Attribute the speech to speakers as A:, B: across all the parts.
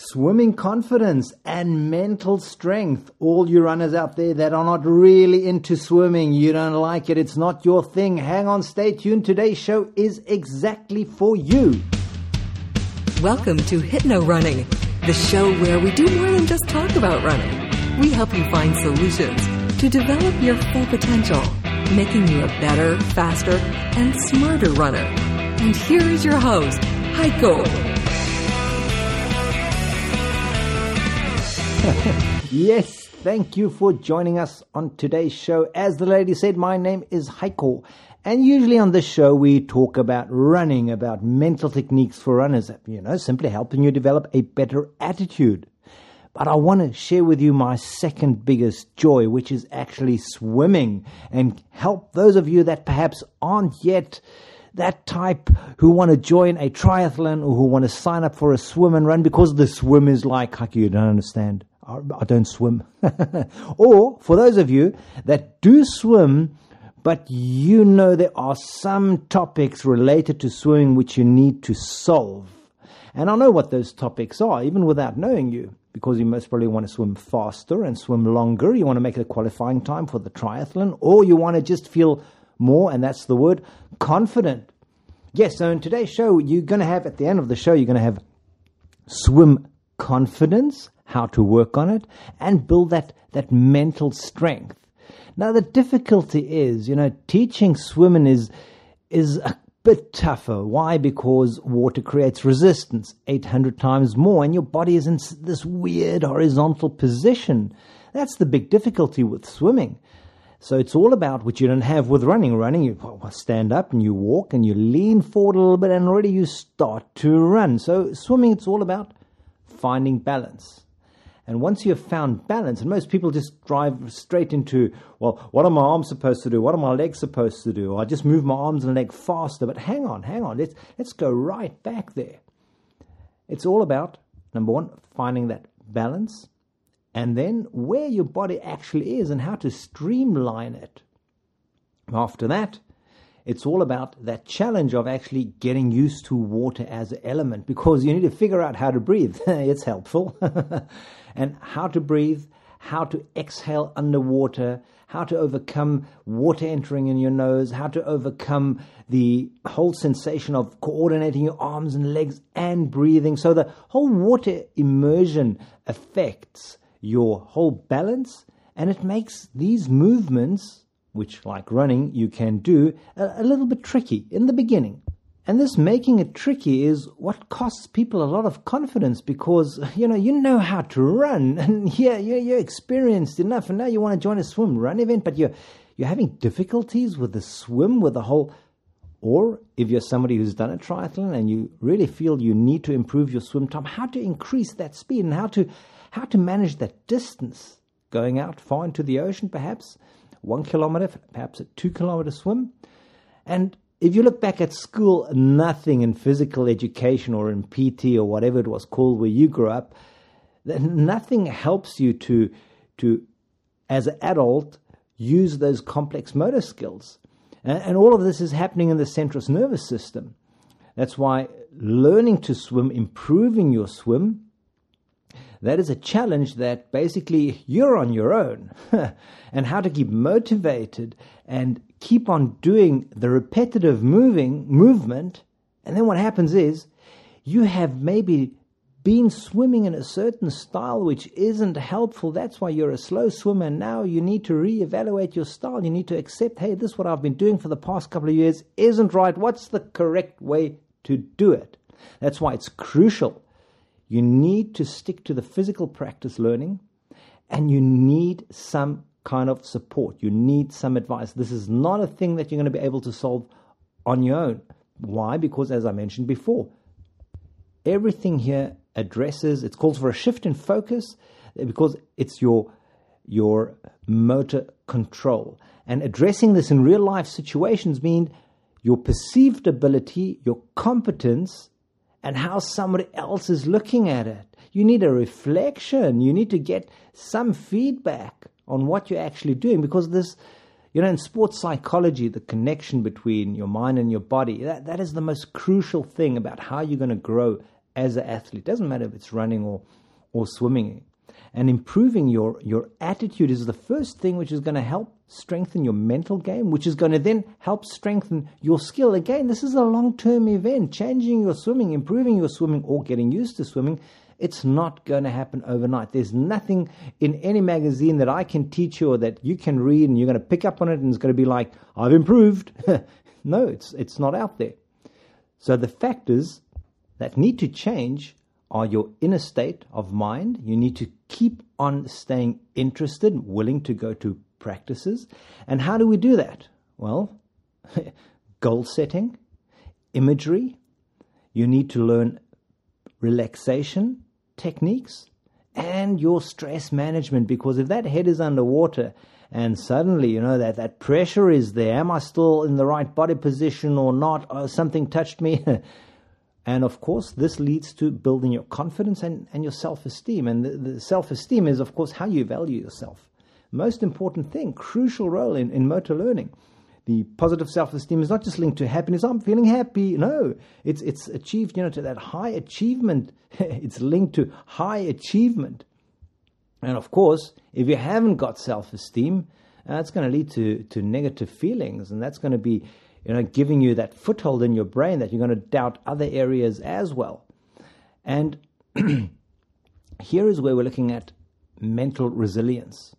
A: swimming confidence and mental strength. All you runners out there that are not really into swimming, you don't like it, it's not your thing, hang on, stay tuned. Today's show is exactly for you.
B: Welcome to Hypno Running, the show where we do more than just talk about running. We help you find solutions to develop your full potential, making you a better, faster, and smarter runner. And here is your host, Heiko.
A: Yes, thank you for joining us on today's show. As the lady said, my name is Heiko. And usually on this show, we talk about running, about mental techniques for runners, simply helping you develop a better attitude. But I want to share with you my second biggest joy, which is actually swimming, and help those of you that perhaps aren't yet that type who want to join a triathlon or who want to sign up for a swim and run because the swim is like, Heiko, you don't understand. I don't swim. Or for those of you that do swim, but you know there are some topics related to swimming which you need to solve. And I know what those topics are, even without knowing you, because you most probably want to swim faster and swim longer. You want to make a qualifying time for the triathlon, or you want to just feel more, and that's the word, confident. Yes, so in today's show, you're going to have, at the end of the show, you're going to have swim confidence, how to work on it, and build that mental strength. Now, the difficulty is, teaching swimming is a bit tougher. Why? Because water creates resistance 800 times more, and your body is in this weird horizontal position. That's the big difficulty with swimming. So it's all about what you don't have with running. Running, you stand up and you walk and you lean forward a little bit and already you start to run. So swimming, it's all about finding balance. And once you have found balance, and most people just drive straight into, well, what are my arms supposed to do? What are my legs supposed to do? Or I just move my arms and leg faster. But hang on. Let's go right back there. It's all about, number one, finding that balance, and then where your body actually is and how to streamline it. After that, it's all about that challenge of actually getting used to water as an element, because you need to figure out how to breathe. It's helpful. And how to breathe, how to exhale underwater, how to overcome water entering in your nose, how to overcome the whole sensation of coordinating your arms and legs and breathing. So the whole water immersion affects your whole balance, and it makes these movements, which like running you can do, a little bit tricky in the beginning. And this making it tricky is what costs people a lot of confidence, because you know how to run, and you're experienced enough, and now you want to join a swim run event, but you're having difficulties with the swim, with the whole. Or if you're somebody who's done a triathlon and you really feel you need to improve your swim time, how to increase that speed and how to manage that distance, going out far into the ocean, perhaps 1 kilometer, perhaps a 2 kilometer swim. And if you look back at school, nothing in physical education or in PT or whatever it was called where you grew up, nothing helps you to as an adult, use those complex motor skills. And all of this is happening in the central nervous system. That's why learning to swim, improving your swim, that is a challenge that basically you're on your own. And how to keep motivated and keep on doing the repetitive movement. And then what happens is you have maybe been swimming in a certain style which isn't helpful. That's why you're a slow swimmer. And now you need to reevaluate your style. You need to accept, hey, this is what I've been doing for the past couple of years isn't right. What's the correct way to do it? That's why it's crucial. You need to stick to the physical practice learning, and you need some kind of support. You need some advice. This is not a thing that you're going to be able to solve on your own. Why? Because as I mentioned before, everything here it calls for a shift in focus, because it's your motor control. And addressing this in real life situations mean your perceived ability, your competence, and how somebody else is looking at it. You need a reflection. You need to get some feedback on what you're actually doing, because this, in sports psychology, the connection between your mind and your body, that is the most crucial thing about how you're going to grow as an athlete. It doesn't matter if it's running or swimming. And improving your attitude is the first thing which is going to help strengthen your mental game, which is going to then help strengthen your skill. Again, this is a long-term event. Changing your swimming, improving your swimming, or getting used to swimming, it's not going to happen overnight. There's nothing in any magazine that I can teach you or that you can read and you're going to pick up on it and it's going to be like, I've improved. No, it's not out there. So the factors that need to change are your inner state of mind. You need to keep on staying interested, willing to go to practices. And how do we do that? Well, goal setting, imagery. You need to learn relaxation techniques and your stress management, because if that head is underwater and suddenly, that pressure is there, am I still in the right body position or not? Oh, something touched me. And of course, this leads to building your confidence and your self-esteem. And the self-esteem is, of course, how you value yourself. Most important thing, crucial role in motor learning. The positive self-esteem is not just linked to happiness. I'm feeling happy. No, it's achieved, to that high achievement. It's linked to high achievement. And of course, if you haven't got self-esteem, it's going to lead to negative feelings. And that's going to be, giving you that foothold in your brain that you're going to doubt other areas as well. And here is where we're looking at mental resilience.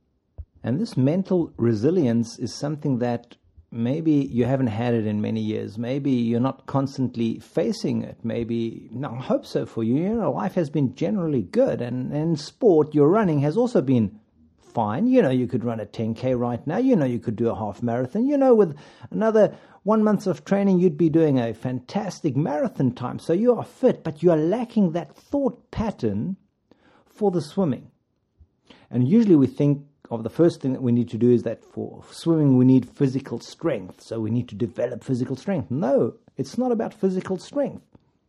A: And this mental resilience is something that maybe you haven't had it in many years. Maybe you're not constantly facing it. Maybe, I hope so for you. Life has been generally good. And in sport, your running has also been fine. You could run a 10K right now. You could do a half marathon. With another 1 month of training, you'd be doing a fantastic marathon time. So you are fit, but you are lacking that thought pattern for the swimming. And usually we think of the first thing that we need to do is that for swimming we need physical strength. So we need to develop physical strength. No, it's not about physical strength.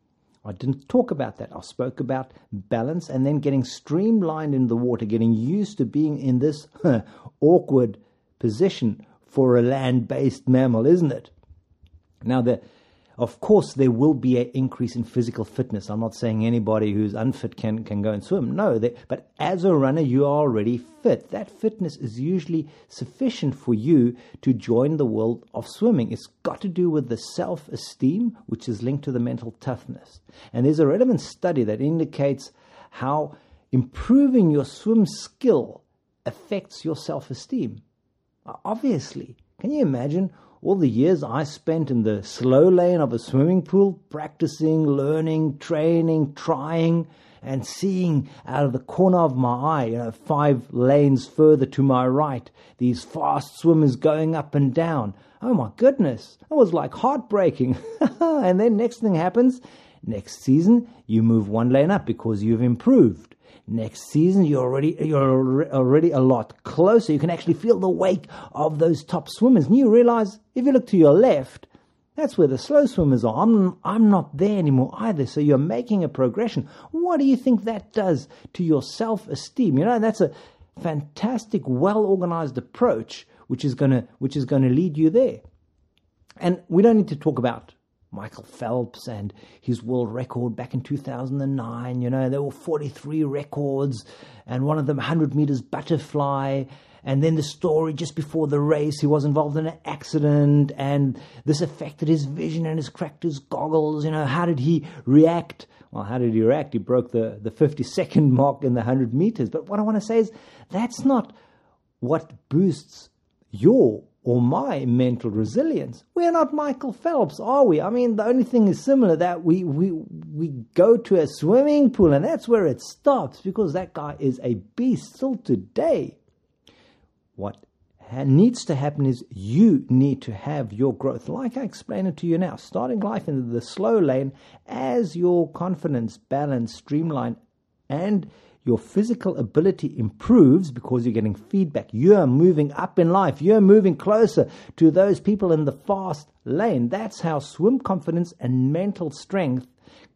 A: I didn't talk about that. I spoke about balance and then getting streamlined in the water, getting used to being in this awkward position for a land-based mammal, isn't it? Now, of course, there will be an increase in physical fitness. I'm not saying anybody who's unfit can go and swim. No, but as a runner, you are already fit. That fitness is usually sufficient for you to join the world of swimming. It's got to do with the self-esteem, which is linked to the mental toughness. And there's a relevant study that indicates how improving your swim skill affects your self-esteem. Obviously, can you imagine all the years I spent in the slow lane of a swimming pool, practicing, learning, training, trying, and seeing out of the corner of my eye, 5 lanes further to my right, these fast swimmers going up and down. Oh my goodness, it was like heartbreaking. And then next thing happens, next season you move 1 lane up because you've improved. Next season, you're already a lot closer. You can actually feel the wake of those top swimmers. And you realize, if you look to your left, that's where the slow swimmers are. I'm not there anymore either. So you're making a progression. What do you think that does to your self-esteem? That's a fantastic, well-organized approach, which is going to lead you there. And we don't need to talk about Michael Phelps and his world record back in 2009. There were 43 records, and one of them 100 meters butterfly. And then the story just before the race, he was involved in an accident, and this affected his vision and his cracked his goggles. How did he react? Well, how did he react? He broke the 50-second mark in the 100 meters. But what I want to say is that's not what boosts your or my mental resilience. We're not Michael Phelps, are we? I mean, the only thing is similar, that we go to a swimming pool and that's where it stops, because that guy is a beast still today. What needs to happen is you need to have your growth. Like I explained it to you now, starting life in the slow lane, as your confidence, balance, streamline, and your physical ability improves because you're getting feedback. You're moving up in life. You're moving closer to those people in the fast lane. That's how swim confidence and mental strength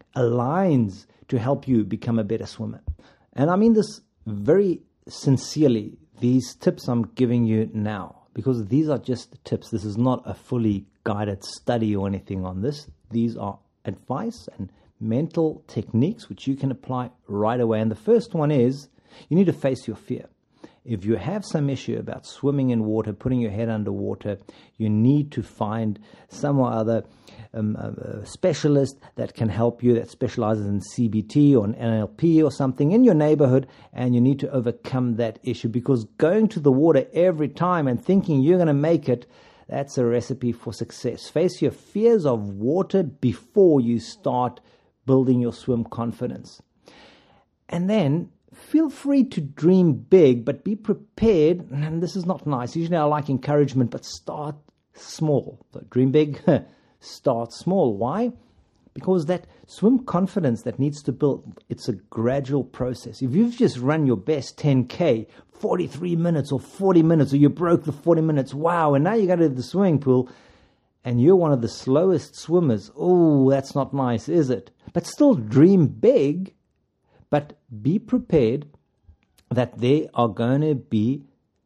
A: aligns to help you become a better swimmer. And I mean this very sincerely, these tips I'm giving you now, because these are just tips. This is not a fully guided study or anything on this. These are advice and mental techniques which you can apply right away. And the first one is you need to face your fear. If you have some issue about swimming in water, putting your head underwater, you need to find some or other specialist that can help you, that specializes in CBT or NLP or something in your neighborhood, and you need to overcome that issue, because going to the water every time and thinking you're going to make it, that's a recipe for success. Face your fears of water before you start building your swim confidence. And then feel free to dream big, but be prepared. And this is not nice. Usually I like encouragement, but start small. So dream big, start small. Why? Because that swim confidence that needs to build, it's a gradual process. If you've just run your best 10K, 43 minutes or 40 minutes, or you broke the 40 minutes, wow, and now you go to the swimming pool and you're one of the slowest swimmers. Oh, that's not nice, is it? But still dream big, but be prepared that there are going to be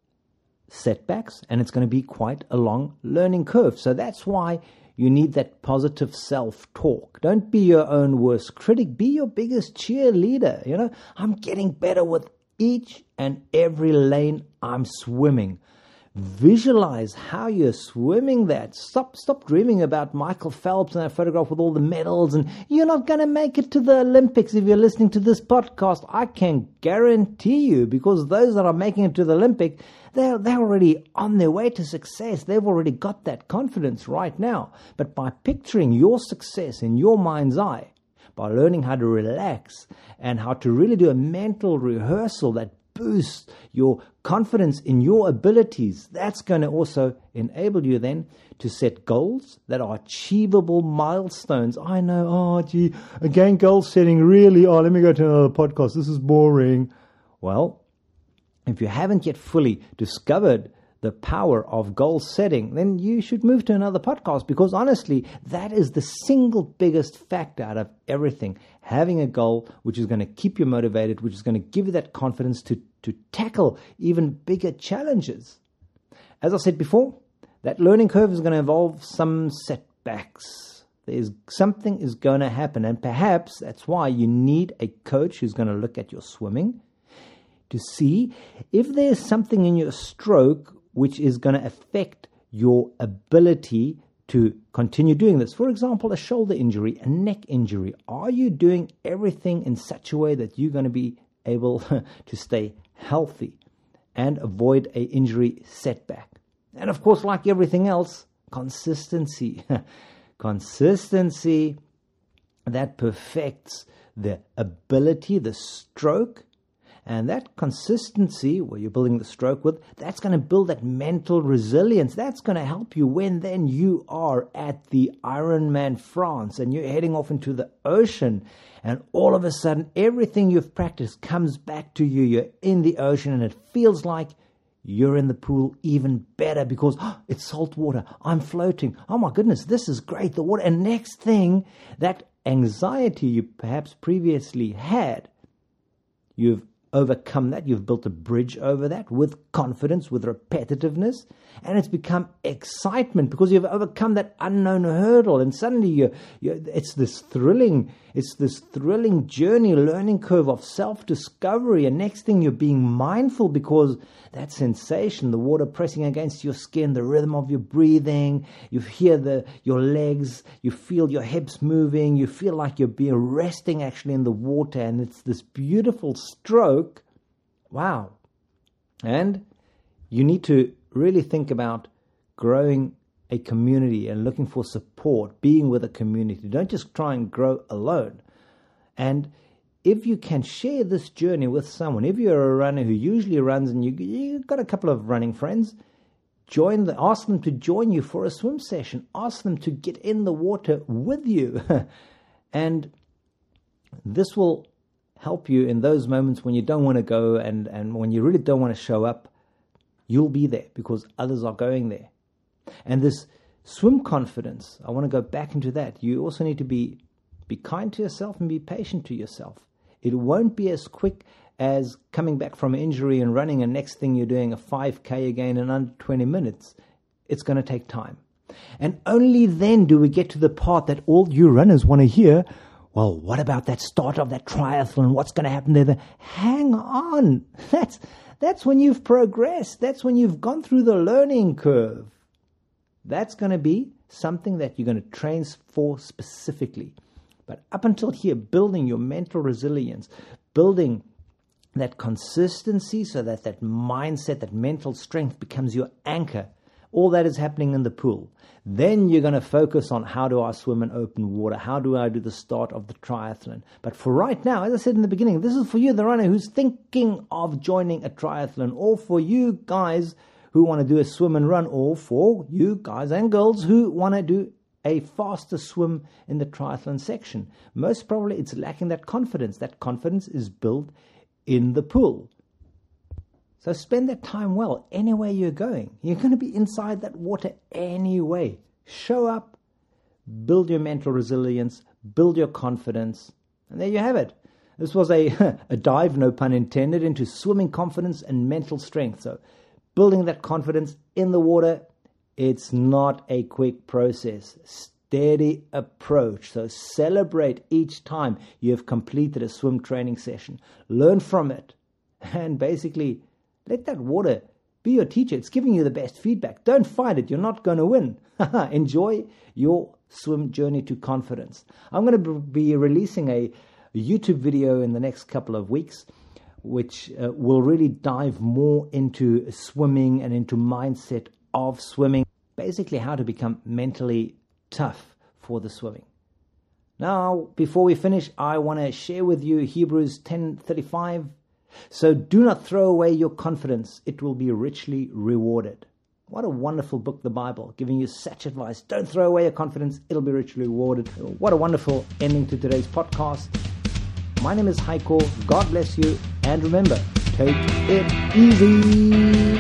A: setbacks and it's going to be quite a long learning curve. So that's why you need that positive self-talk. Don't be your own worst critic. Be your biggest cheerleader. You know, I'm getting better with each and every lane I'm swimming. Visualize how you're swimming that. Stop dreaming about Michael Phelps and that photograph with all the medals, and you're not going to make it to the Olympics if you're listening to this podcast. I can guarantee you, because those that are making it to the Olympic, they're already on their way to success. They've already got that confidence right now. But by picturing your success in your mind's eye, by learning how to relax and how to really do a mental rehearsal that boosts your confidence in your abilities, that's going to also enable you then to set goals that are achievable milestones. I know, again, goal setting, really, let me go to another podcast. This is boring. Well, if you haven't yet fully discovered the power of goal setting, then you should move to another podcast, because honestly, that is the single biggest factor out of everything. Having a goal which is going to keep you motivated, which is going to give you that confidence to tackle even bigger challenges. As I said before, that learning curve is going to involve some setbacks. Something is going to happen, and perhaps that's why you need a coach who's going to look at your swimming to see if there's something in your stroke which is going to affect your ability to continue doing this. For example, a shoulder injury, a neck injury. Are you doing everything in such a way that you're going to be able to stay healthy and avoid an injury setback? And of course, like everything else, consistency. Consistency that perfects the ability, the stroke. And that consistency, where you're building the stroke with, that's going to build that mental resilience. That's going to help you when then you are at the Ironman France and you're heading off into the ocean, and all of a sudden everything you've practiced comes back to you. You're in the ocean and it feels like you're in the pool even better, because it's salt water. I'm floating. Oh my goodness, this is great. The water. And next thing, that anxiety you perhaps previously had, you've overcome that. You've built a bridge over that with confidence, with repetitiveness, and it's become excitement because you've overcome that unknown hurdle. And suddenly it's this thrilling journey, learning curve of self-discovery. And next thing, you're being mindful because that sensation, the water pressing against your skin, the rhythm of your breathing, you hear your legs, you feel your hips moving, you feel like you're resting actually in the water, and it's this beautiful stroke. Wow. And you need to really think about growing a community and looking for support, being with a community. Don't just try and grow alone. And if you can share this journey with someone, if you're a runner who usually runs and you've got a couple of running friends, ask them to join you for a swim session. Ask them to get in the water with you. And this will help you in those moments when you don't want to go and when you really don't want to show up. You'll be there because others are going there. And this swim confidence, I want to go back into that. You also need to be kind to yourself and be patient to yourself. It won't be as quick as coming back from an injury and running, and next thing you're doing a 5K again in under 20 minutes. It's going to take time. And only then do we get to the part that all you runners want to hear, well, what about that start of that triathlon? What's going to happen there? Hang on. That's when you've progressed. That's when you've gone through the learning curve. That's going to be something that you're going to train for specifically. But up until here, building your mental resilience, building that consistency so that that mindset, that mental strength becomes your anchor. All that is happening in the pool. Then you're going to focus on how do I swim in open water? How do I do the start of the triathlon? But for right now, as I said in the beginning, this is for you, the runner who's thinking of joining a triathlon, or for you guys who want to do a swim and run, or for you guys and girls who want to do a faster swim in the triathlon section. Most probably it's lacking that confidence. That confidence is built in the pool. So spend that time well, anywhere you're going. You're going to be inside that water anyway. Show up, build your mental resilience, build your confidence, and there you have it. This was a dive, no pun intended, into swimming confidence and mental strength. So building that confidence in the water, it's not a quick process. Steady approach. So celebrate each time you have completed a swim training session. Learn from it. And basically, let that water be your teacher. It's giving you the best feedback. Don't fight it. You're not going to win. Enjoy your swim journey to confidence. I'm going to be releasing a YouTube video in the next couple of weeks, which will really dive more into swimming and into mindset of swimming. Basically, how to become mentally tough for the swimming. Now, before we finish, I want to share with you Hebrews 10:35. So do not throw away your confidence. It will be richly rewarded. What a wonderful book, the Bible, giving you such advice. Don't throw away your confidence. It'll be richly rewarded. What a wonderful ending to today's podcast. My name is Heiko. God bless you. And remember, take it easy.